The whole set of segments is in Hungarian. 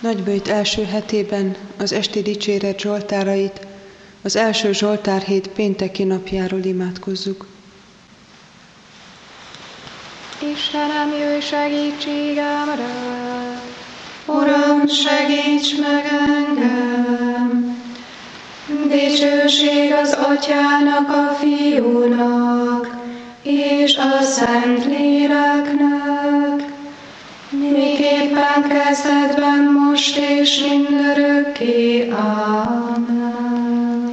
Nagyböjt első hetében az esti dicséret zsoltárait az első zsoltárhét pénteki napjáról imádkozzuk. Istenem, jöjj segítségemre! Uram, segíts meg engem! Dicsőség az Atyának, a Fiúnak és a Szentléleknek, miképpen kezdetben, most és mindörökké. Ámen.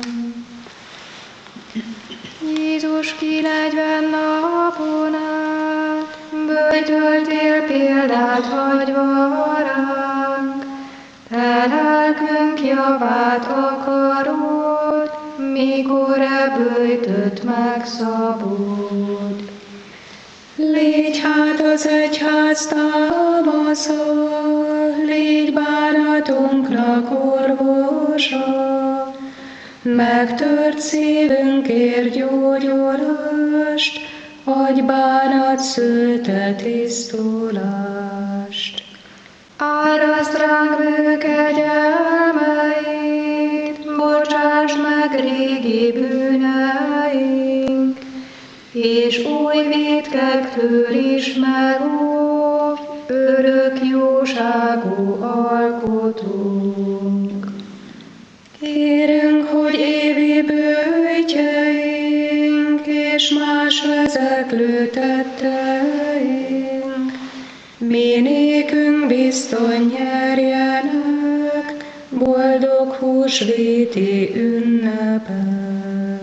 Jézus ki 40 napon át böjtöltél példát hagyva ránk, te lelkünk javát akarod, mikor böjtöt megszabod. Légy hát az egyház támasza, légy bánatunknak orvosa, megtört szívünkért gyógyulást, adj bánat szülte tisztulást. Áraszt ránk bő kegyelmeit, bocsásd meg régi bűneink, és új vétkektől is megóvj, örök jóságú alkotónk. Kérünk, hogy évi bőjtjeink, és más vezeklő tetteink, mi nékünk bizton nyerjenek boldog húsvéti ünnepet.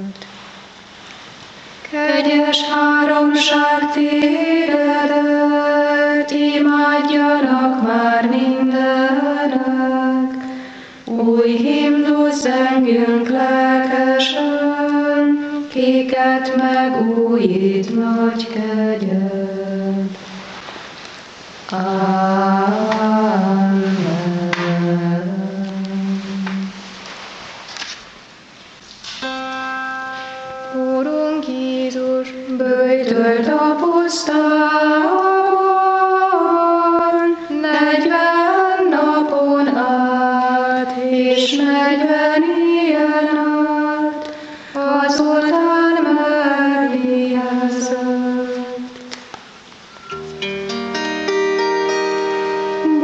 Kegyes háromság tégedet, imádjanak már mindenek, új himnusz zengjünk lelkesen, kiket megújít nagy kegyed. Amen. Úrunk Jézus, böjtölt a pusztában 40 napon át, és 40 éjjel át, azután megvégzett.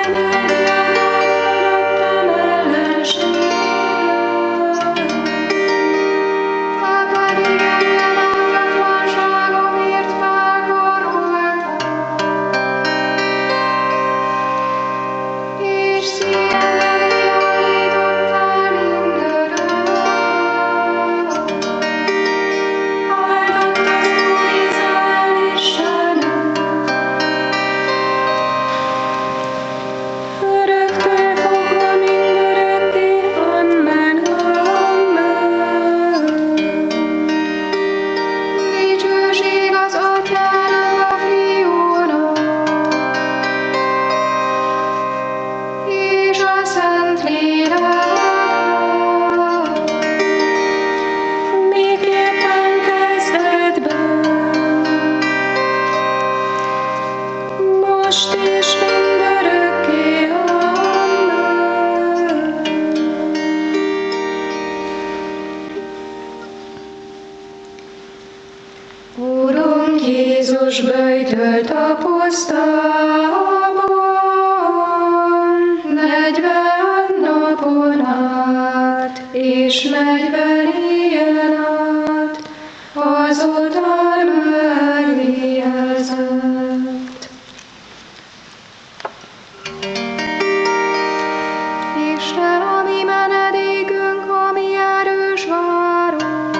Jézus böjtölt a pusztában 40 napon át, és 40 éjjel át, azután megvégezett. Isten, a mi menedékünk, a mi erős várunk,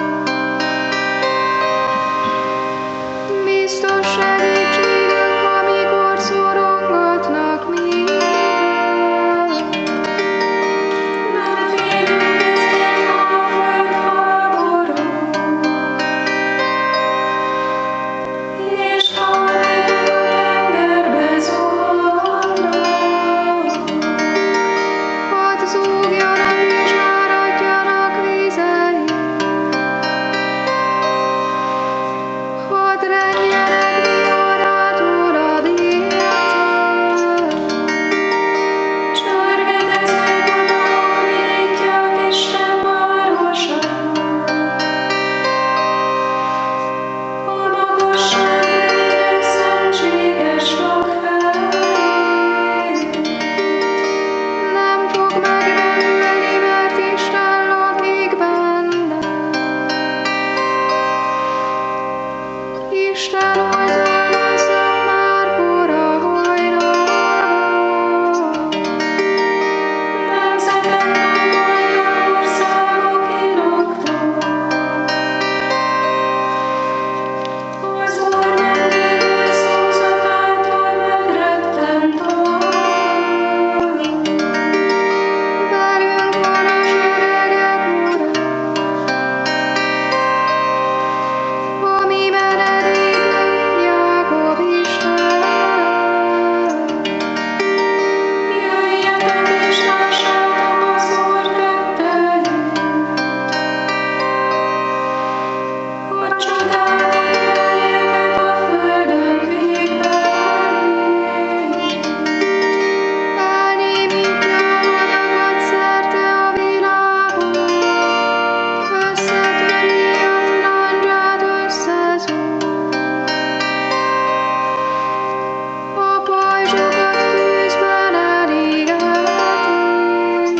biztos segítségünk, amikor szorongatnak minket. Nem félünk ezért a földháborúk, és ha a tengerbe zuhannak, hadd zúgjanak és áradjanak vizei, hadd renjenek viharától a délcel, csörgedeznek a dalok, virítják Isten városát. A magasság egyre szentséges lakfelé nem fog megrendülni, mert Isten lakik benne. Isten oltalmazzon már kora hajnalban. Nemzetek támadnak, országok inoktak. Az Úr vendéglő szózatától megrettent arc. Velünk van a seregek Ura, a mi menedékünk, Jákob Istene. Jöjjetek és lássátok az Úr tetteit, hogy csodálnak teljeket a földön végtelenül. Elnémítja a hadakat szerte a világon, összetöri a landzsát, összezúg. A pajzsokat tűzben elégeti.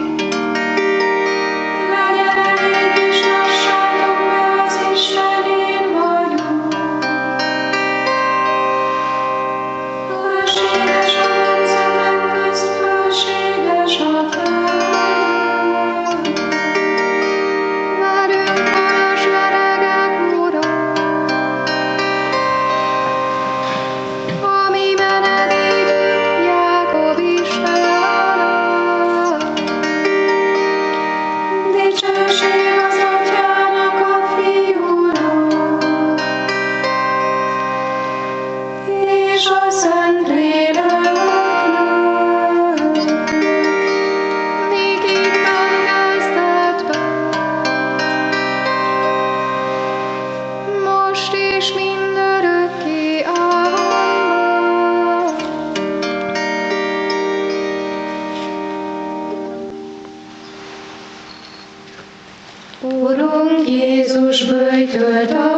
Legyen elég és lassátok be, az Isten én vagyok. Fölséges a nemzetek közt, fölséges a föld. Velünk van a seregek Ura, a mi menedékünk, Jákob Istene. Dicsőség az Atyának, a Fiúnak, és a Szentléleknek, míg Isten kezdetben, most és mindörökké. Amen. Úrunk Jézus böjtölt a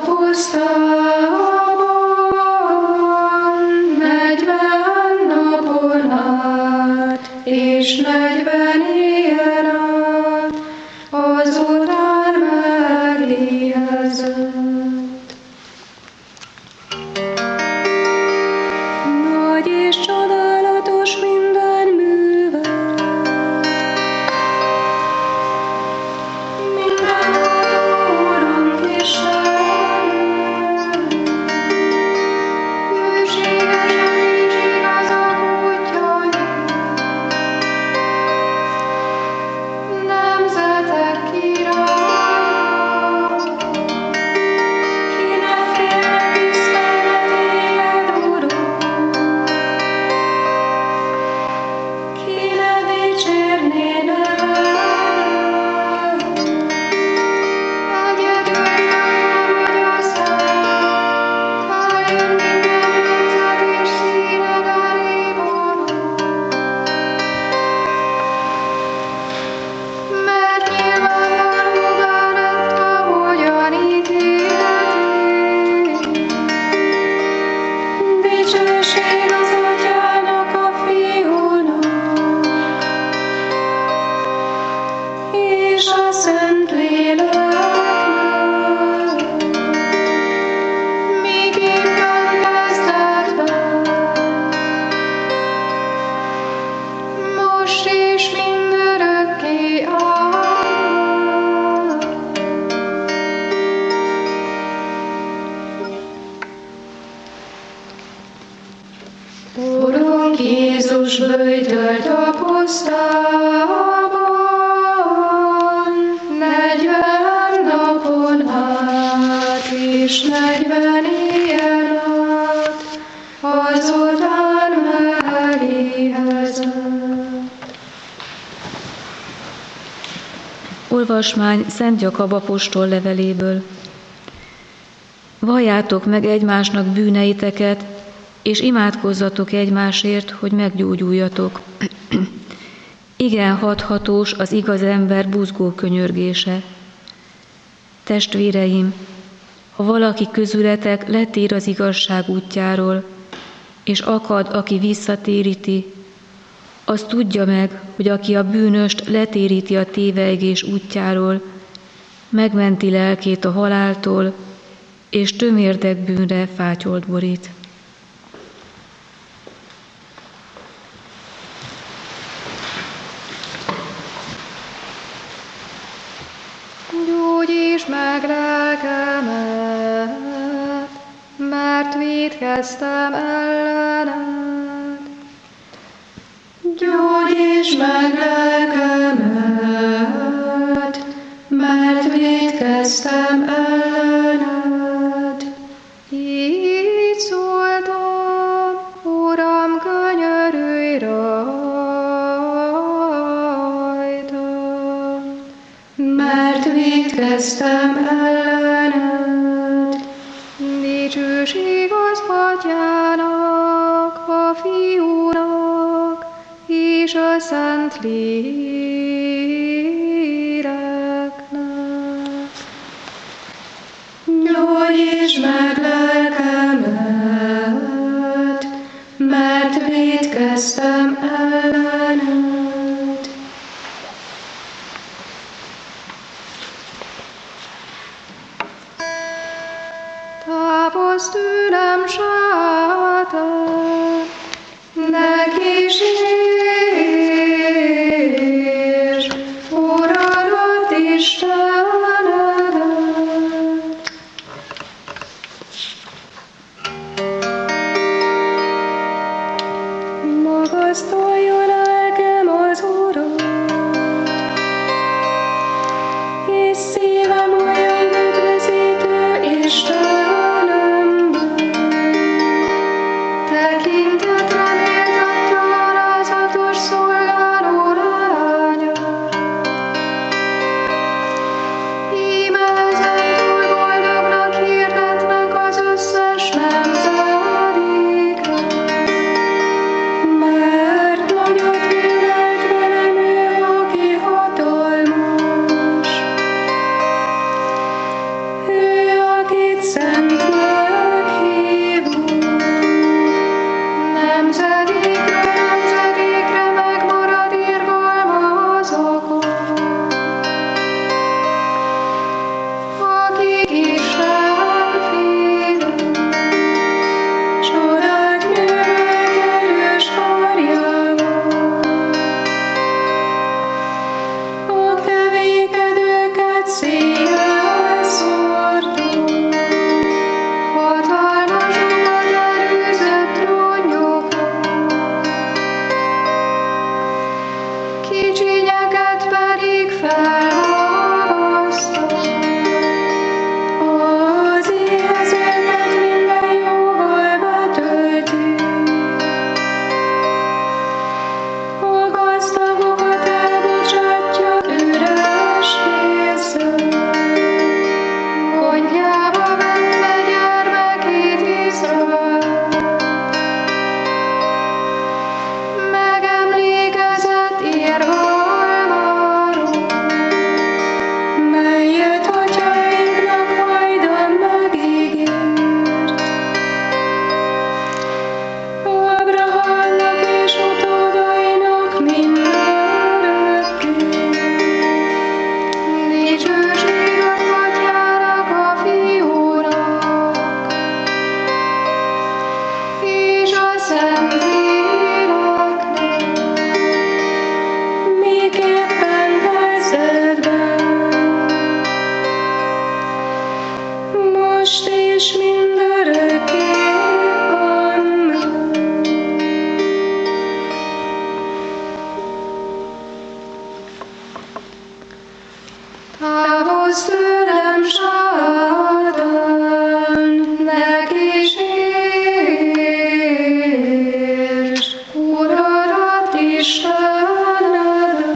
pusztában 40 napon át, és 40 éven át, azután megéhezett. Nagy és csodálatos minden műve, mindenható Urunk Istenünk, bőségesen nincs igazak útjai, nemzetek királya, kinek félnek tisztelne téged, Urunk, kinek dicsérné neved, egyedül neked vagy a szent, eljön minden nemzet és színed elében. Mert nyilvánvaló benned, ahogyan ítéltél. Dicsőség az Atyának, a Fiúnak, és a Szentléleknek, miképpen kezdetben, most és mindörökké. Amen. Urunk Jézus böjtölt a pusztában, 40 napon át, és 40 éjjel át, azután megéhezett. Olvasmány Szent Jakab apostol leveléből. Valljátok meg egymásnak bűneiteket, és imádkozzatok egymásért, hogy meggyógyuljatok. Igen hathatós az igaz ember buzgó könyörgése. Testvéreim, ha valaki közületek letér az igazság útjáról, és akad, aki visszatéríti, az tudja meg, hogy aki a bűnöst letéríti a tévelygés útjáról, megmenti lelkét a haláltól, és tömérdek bűnre fátyolt borít. Gyógyítsd meg lelkemet, mert vétkeztem ellened. Gyógyítsd meg lelkemet, mert vétkeztem ellened. Így szóltam, Uram, könyörülj rajtam, mert vétkeztem ellened. Dicsőség az Atyának, a Fiúnak, és a Szentléleknek. Gyógyítsd meg lelkemet, mert vétkeztem ellened. Távozz tőlem, sátán, ne kísértsd Uradat, Istenedet. Magasztaljon el kicsinyeket pedig felmagasztal. Az éhezőket minden jóval betölti, a gazdagokat elbocsátja üres kézzel. Gondjába vette gyermekét Izrael, megemlékezett irgalmáról, melyet atyainknak hajdan megígért. Ábrahámnak és utódainak mindörökké. Dicsőség az Atyának, a Fiúnak, és a Szentléleknek, miképpen kezdetben, most és mindörökké. Amen. Távozz tőlem, Sátán, ne kísérts, Uradat, Istenedet.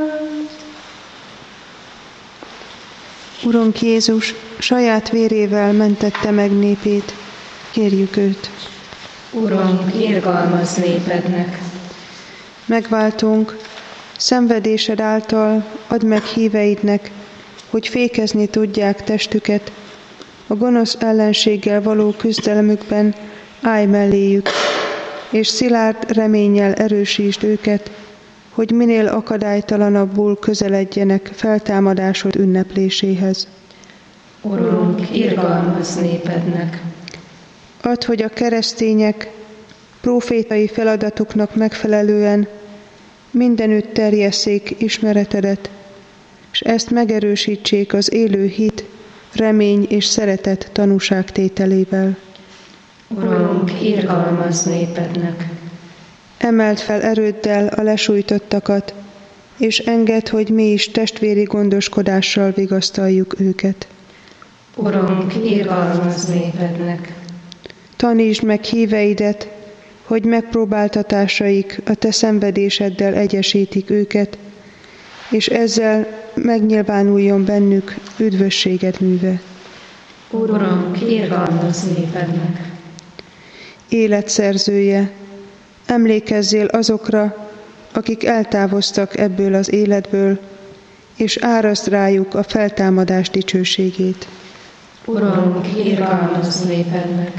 Urunk Jézus saját vérével mentette meg népét, kérjük őt. Urunk, irgalmaz népednek. Megváltónk, szenvedésed által add meg híveidnek, hogy fékezni tudják testüket, a gonosz ellenséggel való küzdelmükben állj melléjük, és szilárd reménnyel erősítsd őket, hogy minél akadálytalanabbul közeledjenek feltámadásod ünnepléséhez. Urunk, irgalmaz népednek. Add, hogy a keresztények prófétai feladatuknak megfelelően mindenütt terjesszék ismeretedet, és ezt megerősítsék az élő hit, remény és szeretet tanúságtételével. Urunk, irgalmaz népednek. Emeld fel erőddel a lesújtottakat, és engedd, hogy mi is testvéri gondoskodással vigasztaljuk őket. Urunk, irgalmaz népednek. Tanítsd meg híveidet, hogy megpróbáltatásaik a te szenvedéseddel egyesítik őket, és ezzel megnyilvánuljon bennük üdvösséged műve. Urunk, irgalmaz népednek. Életszerzője, emlékezzél azokra, akik eltávoztak ebből az életből, és áraszd rájuk a feltámadás dicsőségét. Urunk, irgalmaz népednek.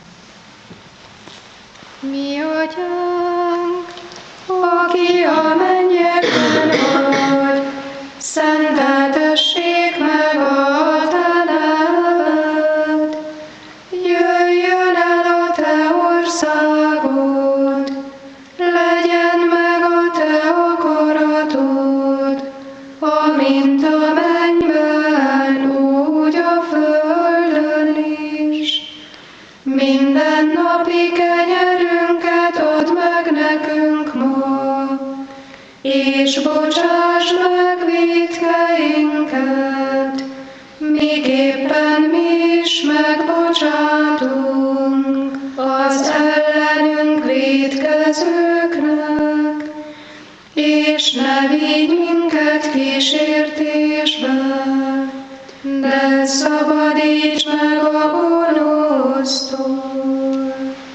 Mi Atyánk, aki a mennyekben vagy, szenteltessék meg a te neved. Jöjjön el a te országod, legyen meg a te akaratod, amint a mennyben, úgy a földön is. Mindennapi kenyerünket add meg nekünk ma, és bocsásd meg vétkeinket, miképpen mi is megbocsátunk az ellenünk vétkezőknek, és ne vigy minket kísértésbe, de szabadíts meg a gonosztól.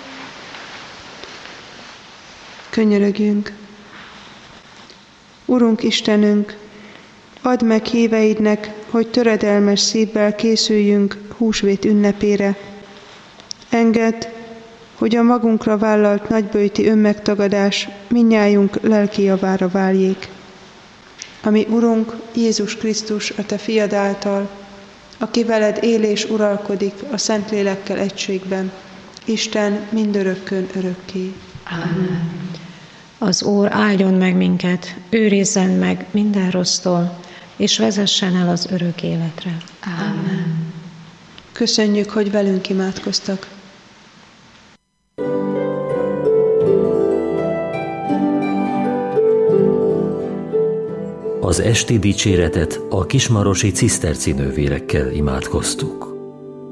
Könyörögjünk! Urunk Istenünk, add meg híveidnek, hogy töredelmes szívvel készüljünk húsvét ünnepére. Engedd, hogy a magunkra vállalt nagyböjti önmegtagadás mindnyájunk lelki javára váljék. Ami Urunk Jézus Krisztus, a te fiad által, aki veled él és uralkodik a Szentlélekkel egységben, Isten mindörökkön örökké. Amen. Az Úr áldjon meg minket, őrizzen meg minden rossztól, és vezessen el az örök életre. Amen. Köszönjük, hogy velünk imádkoztak. Az esti dicséretet a kismarosi ciszterci nővérekkel imádkoztuk.